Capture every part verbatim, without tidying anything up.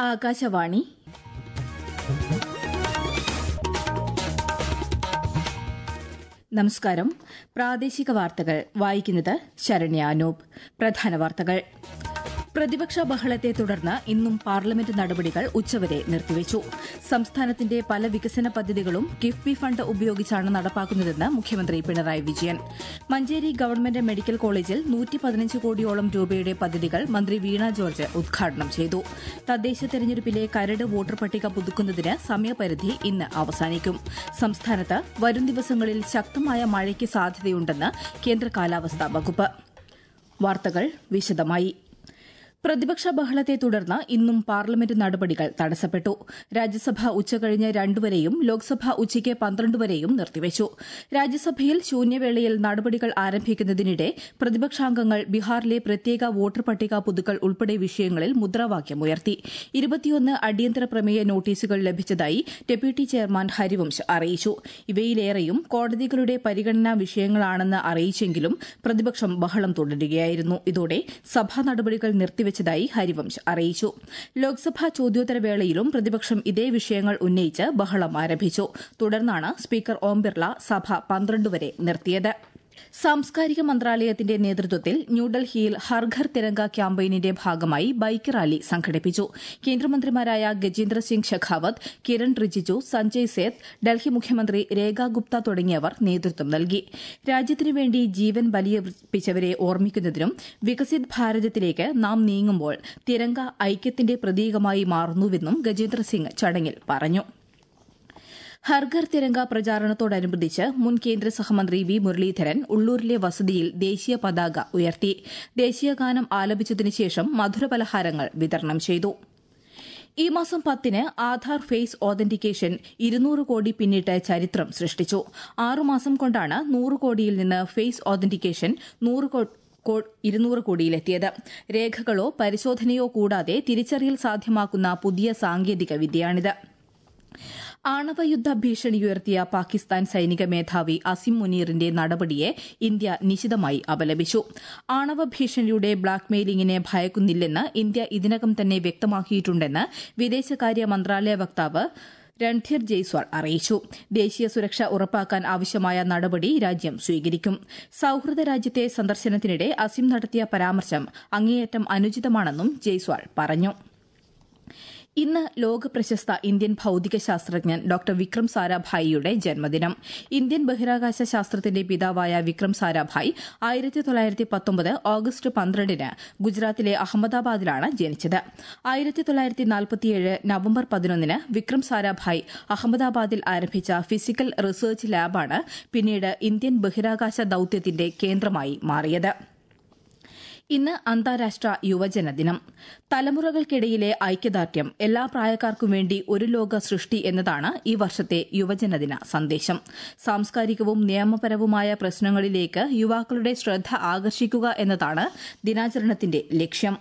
ആകാശവാണി. നമസ്കാരം. പ്രാദേശിക വാർത്തകൾ വായിക്കുന്നത് ശരണ്യ അനൂപ്. പ്രധാന വാർത്തകൾ. പ്രതിപക്ഷ ബഹളത്തെ തുടർന്ന് ഇന്നും പാർലമെന്റ് നടപടികൾ ഉച്ചവരെ നിർത്തിവച്ചു. സംസ്ഥാനത്തിന്റെ പല വികസന പദ്ധതികളും കിഫ്ബി ഫണ്ട് ഉപയോഗിച്ചാണ് നടപ്പാക്കുന്നതെന്ന് മുഖ്യമന്ത്രി പിണറായി വിജയൻ. മഞ്ചേരി ഗവൺമെന്റ് മെഡിക്കൽ കോളേജിൽ നൂറ്റി പതിനഞ്ച് കോടിയോളം രൂപയുടെ പദ്ധതികൾ മന്ത്രി വീണ ജോർജ് ഉദ്ഘാടനം ചെയ്തു. തദ്ദേശ തെരഞ്ഞെടുപ്പിലെ കരട് വോട്ടർ പട്ടിക പുതുക്കുന്നതിന് സമയപരിധി ഇന്ന് അവസാനിക്കും. സംസ്ഥാനത്ത് വരും ദിവസങ്ങളിൽ ശക്തമായ മഴയ്ക്ക് സാധ്യതയുണ്ടെന്ന് കേന്ദ്ര കാലാവസ്ഥാ വകുപ്പ്. വാർത്തകൾ വിശദമായി. പ്രതിപക്ഷ ബഹളത്തെ തുടർന്ന് ഇന്നും പാർലമെന്റ് നടപടികൾ തടസ്സപ്പെട്ടു. രാജ്യസഭ ഉച്ചകഴിഞ്ഞ് രണ്ടുവരെയും ലോക്സഭ ഉച്ചയ്ക്ക് പന്ത്രണ്ട് വരെയും നിർത്തിവച്ചു. രാജ്യസഭയിൽ ശൂന്യവേളയിൽ നടപടികൾ ആരംഭിക്കുന്നതിനിടെ പ്രതിപക്ഷാംഗങ്ങൾ ബീഹാറിലെ പ്രത്യേക വോട്ടർ പട്ടിക പുതുക്കൽ ഉൾപ്പെടെ വിഷയങ്ങളിൽ മുദ്രാവാക്യമുയർത്തി. ഇരുപത്തിയൊന്ന് അടിയന്തര പ്രമേയ നോട്ടീസുകൾ ലഭിച്ചതായി ഡെപ്യൂട്ടി ചെയർമാൻ ഹരിവംശ് അറിയിച്ചു. ഇവയിലേറെയും കോടതികളുടെ പരിഗണനാ വിഷയങ്ങളാണെന്ന് അറിയിച്ചെങ്കിലും പ്രതിപക്ഷം ബഹളം തുടരുകയായിരുന്നു. ഇതോടെ സഭാ നടപടികൾ നിർത്തിവച്ചു ായി ഹരിവംശ് അറിയിച്ചു. ലോക്സഭാ ചോദ്യോത്തരവേളയിലും പ്രതിപക്ഷം ഇതേ വിഷയങ്ങൾ ഉന്നയിച്ച് ബഹളം ആരംഭിച്ചു. തുടർന്നാണ് സ്പീക്കർ ഓം ബിർള സഭ പന്ത്രണ്ട് വരെ നിർത്തിയത്. സാംസ്കാരിക മന്ത്രാലയത്തിന്റെ നേതൃത്വത്തിൽ ന്യൂഡൽഹിയിൽ ഹർ ഘർ തിരംഗ ക്യാമ്പയിനിന്റെ ഭാഗമായി ബൈക്ക് റാലി സംഘടിപ്പിച്ചു. കേന്ദ്രമന്ത്രിമാരായ ഗജേന്ദ്ര സിംഗ് ഷെഖാവത്ത്, കിരൺ റിജിജു, സഞ്ജയ് സേത്ത്, ഡൽഹി മുഖ്യമന്ത്രി രേഖ ഗുപ്ത തുടങ്ങിയവർ നേതൃത്വം നൽകി. രാജ്യത്തിനുവേണ്ടി ജീവൻ ബലിയർപ്പിച്ചവരെ ഓർമ്മിക്കുന്നതിനും വികസിത് ഭാരതത്തിലേക്ക് നാം നീങ്ങുമ്പോൾ തിരംഗ ഐക്യത്തിന്റെ പ്രതീകമായി മാറുന്നുവെന്നും ഗജേന്ദ്ര സിംഗ് ചടങ്ങിൽ പറഞ്ഞു. ഹർഘർ തിരംഗ പ്രചാരണത്തോടനുബന്ധിച്ച് മുൻ കേന്ദ്ര സഹമന്ത്രി വി മുരളീധരൻ ഉള്ളൂരിലെ വസതിയിൽ ദേശീയ പതാക ഉയർത്തി. ദേശീയഗാനം ആലപിച്ചതിനു ശേഷം മധുരപലഹാരങ്ങൾ വിതരണം ചെയ്തു. ഈ മാസം പത്തിന് ആധാർ ഫേസ് ഓതന്റിക്കേഷൻ ഇരുന്നൂറ് കോടി പിന്നിട്ട് ചരിത്രം സൃഷ്ടിച്ചു. ആറുമാസം കൊണ്ടാണ് നൂറ് കോടിയിൽ നിന്ന് ഫേസ് ഓതന്റിക്കേഷൻ ഇരുന്നൂറ് കോടിയിലെത്തിയത്. രേഖകളോ പരിശോധനയോ കൂടാതെ തിരിച്ചറിയൽ സാധ്യമാക്കുന്ന പുതിയ സാങ്കേതിക വിദ്യയാണിത്. ആണവയുദ്ധ ഭീഷണിയുയർത്തിയ പാകിസ്ഥാൻ സൈനിക മേധാവി അസിം മുനീറിന്റെ നടപടിയെ ഇന്ത്യ നിശിതമായി അപലപിച്ചു. ആണവ ഭീഷണിയുടെ ബ്ലാക്ക്മെയിലിംഗിനെ ഭയക്കുന്നില്ലെന്ന് ഇന്ത്യ ഇതിനകം തന്നെ വ്യക്തമാക്കിയിട്ടുണ്ടെന്ന് വിദേശകാര്യ മന്ത്രാലയ വക്താവ് രൺധീർ ജയ്സ്വാൾ അറിയിച്ചു. ദേശീയ സുരക്ഷ ഉറപ്പാക്കാൻ ആവശ്യമായ നടപടി രാജ്യം സ്വീകരിക്കും. സൌഹൃദ രാജ്യത്തെ സന്ദർശനത്തിനിടെ അസിം നടത്തിയ പരാമർശം അങ്ങേയറ്റം അനുചിതമാണെന്നും ജയ്സ്വാൾ പറഞ്ഞു. ഇന്ന് ലോക പ്രശസ്ത ഇന്ത്യൻ ഭൌതിക ശാസ്ത്രജ്ഞൻ ഡോക്ടർ വിക്രം സാരാഭായിയുടെ ജന്മദിനം. ഇന്ത്യൻ ബഹിരാകാശ ശാസ്ത്രത്തിന്റെ പിതാവായ വിക്രം സാരാഭായ് ആയിരത്തി തൊള്ളായിരത്തി പത്തൊമ്പത് ഓഗസ്റ്റ് പന്ത്രണ്ടിന് ഗുജറാത്തിലെ അഹമ്മദാബാദിലാണ് ജനിച്ചത്. ആയിരത്തി തൊള്ളായിരത്തി നാൽപ്പത്തിയേഴ് നവംബർ പതിനൊന്നിന് വിക്രം സാരാഭായ് അഹമ്മദാബാദിൽ ആരംഭിച്ച ഫിസിക്കൽ റിസർച്ച് ലാബാണ് പിന്നീട് ഇന്ത്യൻ ബഹിരാകാശ ദൌത്യത്തിന്റെ കേന്ദ്രമായി മാറിയത്. ഇന്ന് അന്താരാഷ്ട്ര യുവജന ദിനം. തലമുറകൾക്കിടയിലെ ഐക്യദാർഢ്യം, എല്ലാ പ്രായക്കാർക്കും വേണ്ടി ഒരു ലോക സൃഷ്ടി എന്നതാണ് ഈ വർഷത്തെ യുവജനദിന സന്ദേശം. സാംസ്കാരികവും നിയമപരവുമായ പ്രശ്നങ്ങളിലേക്ക് യുവാക്കളുടെ ശ്രദ്ധ ആകർഷിക്കുക എന്നതാണ് ദിനാചരണത്തിന്റെ ലക്ഷ്യം.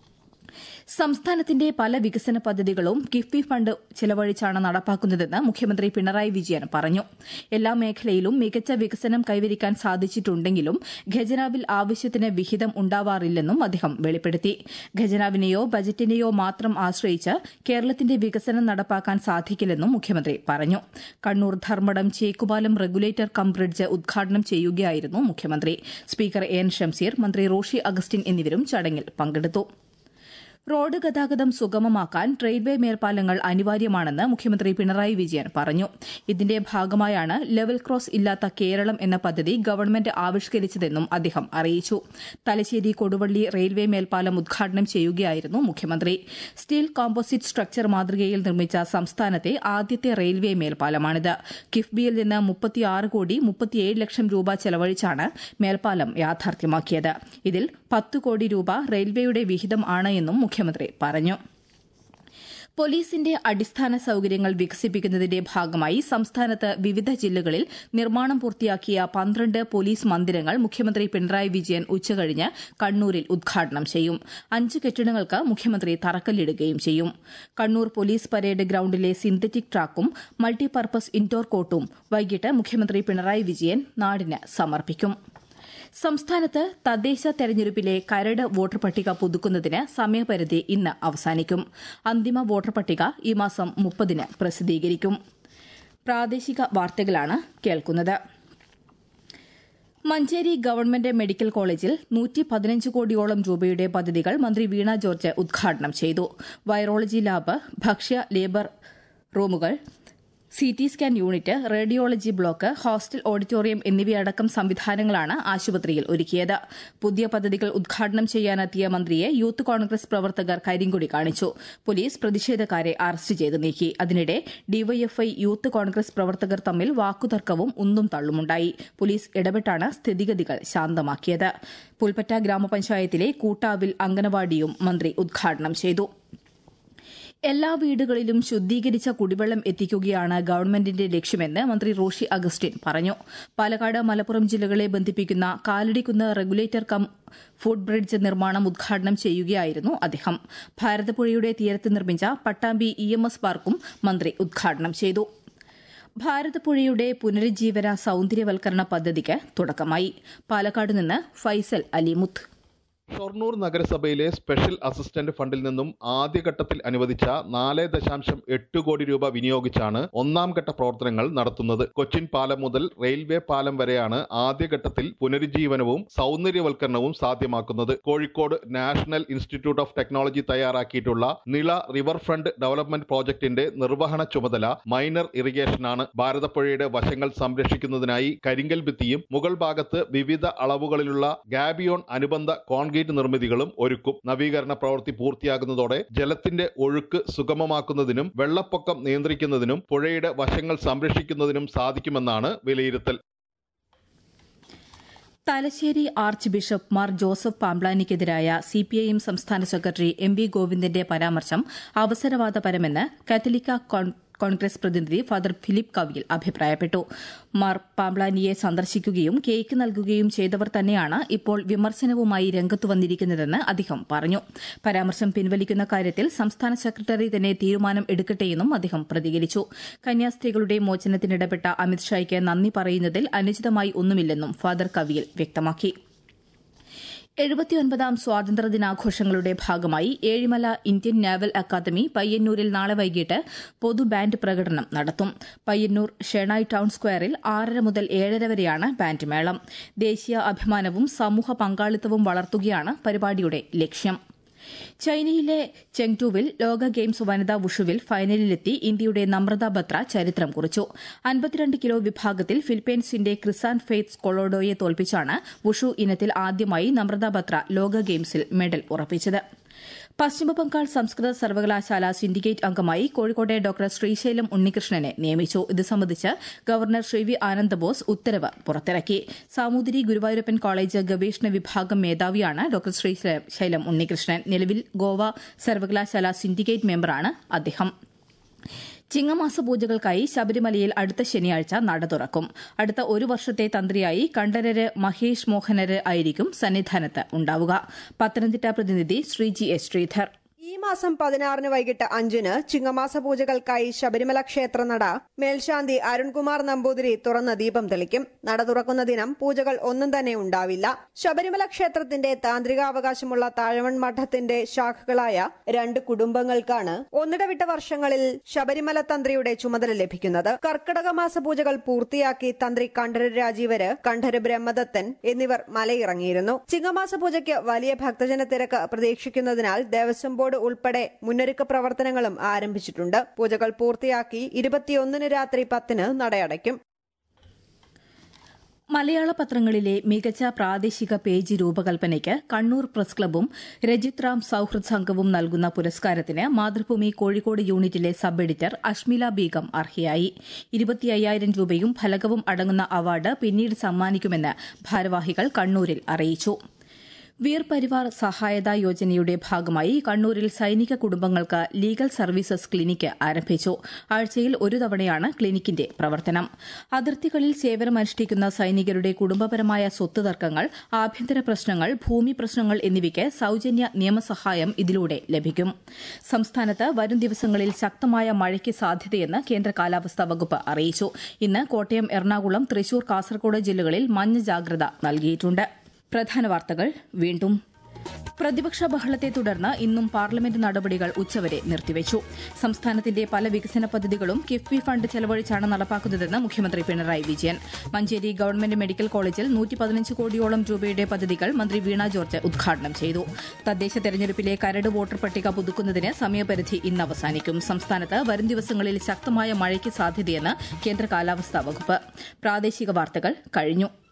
സംസ്ഥാനത്തിന്റെ പല വികസന പദ്ധതികളും കിഫ്ബി ഫണ്ട് ചെലവഴിച്ചാണ് നടപ്പാക്കുന്നതെന്ന് മുഖ്യമന്ത്രി പിണറായി വിജയൻ പറഞ്ഞു. എല്ലാ മേഖലയിലും മികച്ച വികസനം കൈവരിക്കാൻ സാധിച്ചിട്ടുണ്ടെങ്കിലും ഖജനാവിൽ ആവശ്യത്തിന് വിഹിതം ഉണ്ടാവാറില്ലെന്നും അദ്ദേഹം വെളിപ്പെടുത്തി. ഖജനാവിനെയോ ബജറ്റിനെയോ മാത്രം ആശ്രയിച്ച് കേരളത്തിന്റെ വികസനം നടപ്പാക്കാൻ സാധിക്കില്ലെന്നും മുഖ്യമന്ത്രി പറഞ്ഞു. Kannur Dharmadam Chekkupalam regulator cum bridge ഉദ്ഘാടനം ചെയ്യുകയായിരുന്നു മുഖ്യമന്ത്രി. സ്പീക്കർ എൻ ഷംസീർ, മന്ത്രി റോഷി അഗസ്റ്റിൻ എന്നിവരും ചടങ്ങിൽ പങ്കെടുത്തു. റോഡ് ഗതാഗതം സുഗമമാക്കാൻ റെയിൽവേ മേൽപ്പാലങ്ങൾ അനിവാര്യമാണെന്ന് മുഖ്യമന്ത്രി പിണറായി വിജയൻ പറഞ്ഞു. ഇതിന്റെ ഭാഗമായാണ് ലെവൽ ക്രോസ് ഇല്ലാത്ത കേരളം എന്ന പദ്ധതി ഗവൺമെന്റ് ആവിഷ്കരിച്ചതെന്നും അദ്ദേഹം അറിയിച്ചു. തലശ്ശേരി കൊടുവള്ളി റെയിൽവേ മേൽപ്പാലം ഉദ്ഘാടനം ചെയ്യുകയായിരുന്നു മുഖ്യമന്ത്രി. സ്റ്റീൽ കോമ്പോസിറ്റ് സ്ട്രക്ചർ മാതൃകയിൽ നിർമ്മിച്ച സംസ്ഥാനത്തെ ആദ്യത്തെ റെയിൽവേ മേൽപ്പാലമാണിത്. കിഫ്ബിയിൽ നിന്ന് മുപ്പത്തിയാറ് കോടി മുപ്പത്തിയേഴ് ലക്ഷം രൂപ ചെലവഴിച്ചാണ് മേൽപ്പാലം യാഥാർത്ഥ്യമാക്കിയത്. ഇതിൽ പത്ത് കോടി രൂപ റെയിൽവേയുടെ വിഹിതം ആണ് എന്നും മുഖ്യമന്ത്രി പറഞ്ഞു. പോലീസിന്റെ അടിസ്ഥാന സൌകര്യങ്ങൾ വികസിപ്പിക്കുന്നതിന്റെ ഭാഗമായി സംസ്ഥാനത്ത് വിവിധ ജില്ലകളിൽ നിർമ്മാണം പൂർത്തിയാക്കിയ പന്ത്രണ്ട് പോലീസ് മന്ദിരങ്ങൾ മുഖ്യമന്ത്രി പിണറായി വിജയൻ ഉച്ചകഴിഞ്ഞ് കണ്ണൂരിൽ ഉദ്ഘാടനം ചെയ്യും. അഞ്ച് കെട്ടിടങ്ങൾക്ക് മുഖ്യമന്ത്രി തറക്കല്ലിടുകയും ചെയ്യും. കണ്ണൂർ പോലീസ് പരേഡ് ഗ്രൌണ്ടിലെ സിന്തറ്റിക് ട്രാക്കും മൾട്ടിപർപ്പസ് ഇൻഡോർ കോർട്ടും വൈകിട്ട് മുഖ്യമന്ത്രി പിണറായി വിജയൻ നാടിന് സമർപ്പിക്കും. സംസ്ഥാനത്ത് തദ്ദേശ തെരഞ്ഞെടുപ്പിലെ കരട് വോട്ടർ പട്ടിക പുതുക്കുന്നതിന് സമയപരിധി ഇന്ന് അവസാനിക്കും. അന്തിമ വോട്ടർ പട്ടിക ഈ മാസം മുപ്പതിന് പ്രസിദ്ധീകരിക്കും. പ്രാദേശിക വാർത്തകളാണ് കേൾക്കുന്നത്. മഞ്ചേരി ഗവൺമെന്റ് മെഡിക്കൽ കോളേജിൽ നൂറ്റി പതിനഞ്ച് കോടിയോളം രൂപയുടെ പദ്ധതികൾ മന്ത്രി വീണ ജോർജ് ഉദ്ഘാടനം ചെയ്തു. വൈറോളജി ലാബ്, ഭക്ഷ്യ ലേബർ റൂമുകൾ, C T scan unit, radiology block, hostel auditorium എന്നിവയടക്കം സംവിധാനങ്ങളാണ് ആശുപത്രിയിൽ ഒരുക്കിയത്. പുതിയ പദ്ധതികൾ ഉദ്ഘാടനം ചെയ്യാനെത്തിയ മന്ത്രിയെ യൂത്ത് കോൺഗ്രസ് പ്രവർത്തകർ കരിങ്കൊടി കാണിച്ചു. പോലീസ് പ്രതിഷേധക്കാരെ അറസ്റ്റ് ചെയ്ത് നീക്കി. അതിനിടെ ഡിവൈഎഫ്ഐ യൂത്ത് കോൺഗ്രസ് പ്രവർത്തകർ തമ്മിൽ വാക്കുതർക്കവും ഉന്തും തള്ളുമുണ്ടായി. പോലീസ് ഇടപെട്ടാണ് സ്ഥിതിഗതികൾ ശാന്തമാക്കിയത്. പുൽപ്പറ്റ ഗ്രാമപഞ്ചായത്തിലെ കൂട്ടാവിൽ അംഗനവാടിയും മന്ത്രി ഉദ്ഘാടനം ചെയ്തു. എല്ലാ വീടുകളിലും ശുദ്ധീകരിച്ച കുടിവെള്ളം എത്തിക്കുകയാണ് ഗവൺമെന്റിന്റെ ലക്ഷ്യമെന്ന് മന്ത്രി റോഷി അഗസ്റ്റിൻ പറഞ്ഞു. പാലക്കാട്, മലപ്പുറം ജില്ലകളെ ബന്ധിപ്പിക്കുന്ന കാലടിക്കുന്ന് റെഗുലേറ്റർ കം ഫുഡ് ബ്രിഡ്ജ് നിർമ്മാണം ഉദ്ഘാടനം ചെയ്യുകയായിരുന്നു അദ്ദേഹം. ഭാരതപ്പുഴയുടെ തീരത്ത് നിർമ്മിച്ച പട്ടാമ്പി ഇ എം എസ് പാർക്കും മന്ത്രി ഉദ്ഘാടനം ചെയ്തു. ഭാരതപ്പുഴയുടെ പുനരുജ്ജീവന സൌന്ദര്യവൽക്കരണ പദ്ധതിക്ക് തുടക്കമായി. പാലക്കാട് നിന്ന് ഫൈസൽ അലിമുത്ത്. ഷൊർണൂർ നഗരസഭയിലെ സ്പെഷ്യൽ അസിസ്റ്റന്റ് ഫണ്ടിൽ നിന്നും ആദ്യഘട്ടത്തിൽ അനുവദിച്ച നാല് ദശാംശം എട്ട് കോടി രൂപ വിനിയോഗിച്ചാണ് ഒന്നാം ഘട്ട പ്രവർത്തനങ്ങൾ നടത്തുന്നത്. കൊച്ചിൻ പാലം മുതൽ റെയിൽവേ പാലം വരെയാണ് ആദ്യഘട്ടത്തിൽ പുനരുജ്ജീവനവും സൗന്ദര്യവൽക്കരണവും സാധ്യമാക്കുന്നത്. Kozhikode national institute of technology തയ്യാറാക്കിയിട്ടുള്ള നിള റിവർ ഫ്രണ്ട് ഡെവലപ്മെന്റ് പ്രോജക്ടിന്റെ നിർവഹണ ചുമതല മൈനർ ഇറിഗേഷനാണ്. ഭാരതപ്പുഴയുടെ വശങ്ങൾ സംരക്ഷിക്കുന്നതിനായി കരിങ്കൽ ഭിത്തിയും മുകൾ ഭാഗത്ത് വിവിധ അളവുകളിലുള്ള ഗാബിയോൺ അനുബന്ധ കോൺക്രീറ്റ് നിർമ്മിതികളും ഒരുക്കും. നവീകരണ പ്രവൃത്തി പൂർത്തിയാകുന്നതോടെ ജലത്തിന്റെ ഒഴുക്ക് സുഗമമാക്കുന്നതിനും വെള്ളപ്പൊക്കം നിയന്ത്രിക്കുന്നതിനും പുഴയുടെ വശങ്ങൾ സംരക്ഷിക്കുന്നതിനും സാധിക്കുമെന്നാണ് വിലയിരുത്തൽ. തലശ്ശേരി ആർച്ച് ബിഷപ്പ് മാർ ജോസഫ് പാംബ്ലാനിക്കെതിരായ സിപിഐഎം സംസ്ഥാന സെക്രട്ടറി എം വി ഗോവിന്ദന്റെ പരാമർശം അവസരവാദപരമെന്ന് കാത്തലിക്ക കോൺഗ്രസ് പ്രതിനിധി ഫാദർ ഫിലിപ്പ് കവിയിൽ അഭിപ്രായപ്പെട്ടു. മാർ പാംബ്ലാനിയെ സന്ദർശിക്കുകയും കേക്ക് നൽകുകയും ചെയ്തവർ തന്നെയാണ് ഇപ്പോൾ വിമർശനവുമായി രംഗത്തു വന്നിരിക്കുന്നതെന്ന് അദ്ദേഹം പറഞ്ഞു. പരാമർശം പിൻവലിക്കുന്ന കാര്യത്തിൽ സംസ്ഥാന സെക്രട്ടറി തന്നെ തീരുമാനം എടുക്കട്ടെയെന്നും അദ്ദേഹം പ്രതികരിച്ചു. കന്യാസ്ത്രീകളുടെ മോചനത്തിനിടപെട്ട അമിത്ഷായ്ക്ക് നന്ദി പറയുന്നതിൽ അനുചിതമായി ഒന്നുമില്ലെന്നും ഫാദർ കവിയിൽ വ്യക്തമാക്കി. എഴുപത്തിയൊൻപതാം സ്വാതന്ത്ര്യദിനാഘോഷങ്ങളുടെ ഭാഗമായി ഏഴിമല ഇന്ത്യൻ നാവൽ അക്കാദമി പയ്യന്നൂരിൽ നാളെ വൈകിട്ട് പൊതു ബാൻഡ് പ്രകടനം നടത്തും. പയ്യന്നൂർ ഷെണായ് ടൌൺ സ്ക്വയറിൽ ആറര മുതൽ ഏഴര വരെയാണ് ബാൻഡ് മേളം. ദേശീയ അഭിമാനവും സമൂഹ പങ്കാളിത്തവും വളർത്തുകയാണ് പരിപാടിയുടെ ലക്ഷ്യം. ചൈനയിലെ ചെങ്ടൂവിൽ ലോക ഗെയിംസ് വനിതാ വുഷുവിൽ ഫൈനലിലെത്തി ഇന്ത്യയുടെ നമ്രത ബത്ര ചരിത്രം കുറിച്ചു. അൻപത്തിരണ്ട് കിലോ വിഭാഗത്തിൽ ഫിലിപ്പൈൻസിന്റെ ക്രിസാൻ ഫെയ്ത്ത് കൊളോഡോയെ തോൽപ്പിച്ചാണ് വുഷു ഇനത്തിൽ ആദ്യമായി നമ്രത ബത്ര ലോക ഗെയിംസിൽ മെഡൽ ഉറപ്പിച്ചത്. പശ്ചിമബംഗാൾ സംസ്കൃത സർവകലാശാല സിൻഡിക്കേറ്റ് അംഗമായി കോഴിക്കോട്ടെ ഡോക്ടർ ശ്രീശൈലം ഉണ്ണികൃഷ്ണനെ നിയമിച്ചു. ഇത് സംബന്ധിച്ച് ഗവർണർ ശ്രീ വി ആനന്ദബോസ് ഉത്തരവ് പുറത്തിറക്കി. സാമൂതിരി ഗുരുവായൂരപ്പൻ കോളേജ് ഗവേഷണ വിഭാഗം മേധാവിയാണ് ഡോക്ടർ ശ്രീശൈലം ഉണ്ണികൃഷ്ണൻ. നിലവിൽ ഗോവ സർവകലാശാല സിൻഡിക്കേറ്റ് മെമ്പറാണ് അദ്ദേഹം. ചിങ്ങമാസ പൂജകൾക്കായി ശബരിമലയിൽ അടുത്ത ശനിയാഴ്ച നട തുറക്കും. അടുത്ത ഒരു വർഷത്തെ തന്ത്രിയായി കണ്ഠരര് മഹേഷ് മോഹനര് ആയിരിക്കും സന്നിധാനത്ത് ഉണ്ടാവുക. പത്തനംതിട്ട പ്രതിനിധി ശ്രീജി എസ് ശ്രീധർ. ഈ മാസം പതിനാറിന് വൈകിട്ട് അഞ്ചിന് ചിങ്ങമാസ പൂജകൾക്കായി ശബരിമല ക്ഷേത്ര നട മേൽശാന്തി അരുൺകുമാർ നമ്പൂതിരി തുറന്ന് ദീപം തെളിക്കും. നട തുറക്കുന്ന ദിനം പൂജകൾ ഒന്നും തന്നെ ഉണ്ടാവില്ല. ശബരിമല ക്ഷേത്രത്തിന്റെ താന്ത്രികാവകാശമുള്ള താഴവൺ മഠത്തിന്റെ ശാഖകളായ രണ്ട് കുടുംബങ്ങൾക്കാണ് ഒന്നിടവിട്ട വർഷങ്ങളിൽ ശബരിമല തന്ത്രിയുടെ ചുമതല ലഭിക്കുന്നത്. കർക്കിടക മാസ പൂജകൾ പൂർത്തിയാക്കി തന്ത്രി കണ്ഠര് രാജീവര്, കണ്ഠര് ബ്രഹ്മദത്തൻ എന്നിവർ മലയിറങ്ങിയിരുന്നു. ചിങ്ങമാസ പൂജയ്ക്ക് വലിയ ഭക്തജന തിരക്ക് പ്രതീക്ഷിക്കുന്നതിനാൽ ദേവസ്വം ബോർഡ് ഉൾപ്പെടെ മുന്നൊരുക്ക പ്രവർത്തനങ്ങളും ആരംഭിച്ചിട്ടുണ്ട്. പൂജകൾ പൂർത്തിയാക്കി ഇരുപത്തിയൊന്നിന് രാത്രി പത്തിന് നടയടയ്ക്കും. മലയാള പത്രങ്ങളിലെ മികച്ച പ്രാദേശിക പേജ് രൂപകൽപ്പനയ്ക്ക് കണ്ണൂർ പ്രസ് ക്ലബ്ബും രജിത് റാം സൌഹൃദ് സംഘവും നൽകുന്ന പുരസ്കാരത്തിന് മാതൃഭൂമി കോഴിക്കോട് യൂണിറ്റിലെ സബ് എഡിറ്റർ അഷ്മില ബീഗം അർഹയായി. ഇരുപത്തിയ്യായിരം രൂപയും ഫലകവും അടങ്ങുന്ന അവാർഡ് പിന്നീട് സമ്മാനിക്കുമെന്ന് ഭാരവാഹികൾ കണ്ണൂരിൽ അറിയിച്ചു. വീർ പരിവാർ സഹായതാ യോജനയുടെ ഭാഗമായി കണ്ണൂരിൽ സൈനിക കുടുംബങ്ങൾക്ക് ലീഗൽ സർവീസസ് ക്ലിനിക്ക് ആരംഭിച്ചു. ആഴ്ചയിൽ ഒരു തവണയാണ് ക്ലിനിക്കിന്റെ പ്രവർത്തനം. അതിർത്തികളിൽ സേവനമനുഷ്ഠിക്കുന്ന സൈനികരുടെ കുടുംബപരമായ സ്വത്ത് തർക്കങ്ങൾ, ആഭ്യന്തര പ്രശ്നങ്ങൾ, ഭൂമി പ്രശ്നങ്ങൾ എന്നിവയ്ക്ക് സൌജന്യ നിയമസഹായം ഇതിലൂടെ ലഭിക്കും. സംസ്ഥാനത്ത് വരും ദിവസങ്ങളിൽ ശക്തമായ മഴയ്ക്ക് സാധ്യതയെന്ന് കേന്ദ്ര കാലാവസ്ഥാ വകുപ്പ് അറിയിച്ചു. ഇന്ന് കോട്ടയം, എറണാകുളം, തൃശൂർ, കാസർകോട് ജില്ലകളിൽ മഞ്ഞ ജാഗ്രത നൽകിയിട്ടുണ്ട്. പ്രധാന വാർത്തകൾ വീണ്ടും. പ്രതിപക്ഷ ബഹളത്തെ തുടർന്ന് ഇന്നും പാർലമെന്റ് നടപടികൾ ഉച്ചവരെ നിർത്തിവച്ചു. സംസ്ഥാനത്തിന്റെ പല വികസന പദ്ധതികളും കിഫ്ബി ഫണ്ട് ചെലവഴിച്ചാണ് നടപ്പാക്കുന്നതെന്ന് മുഖ്യമന്ത്രി പിണറായി വിജയൻ. മഞ്ചേരി ഗവൺമെന്റ് മെഡിക്കൽ കോളേജിൽ നൂറ്റി പതിനഞ്ച് കോടിയോളം രൂപയുടെ പദ്ധതികൾ മന്ത്രി വീണ ജോർജ് ഉദ്ഘാടനം ചെയ്തു. തദ്ദേശ തെരഞ്ഞെടുപ്പിലെ കരട് വോട്ടർ പട്ടിക പുതുക്കുന്നതിന് സമയപരിധി ഇന്ന് അവസാനിക്കും. സംസ്ഥാനത്ത് വരും ദിവസങ്ങളിൽ ശക്തമായ മഴയ്ക്ക് സാധ്യതയെന്ന് കേന്ദ്ര കാലാവസ്ഥാ വകുപ്പ്. പ്രാദേശിക വാർത്തകൾ കഴിഞ്ഞു.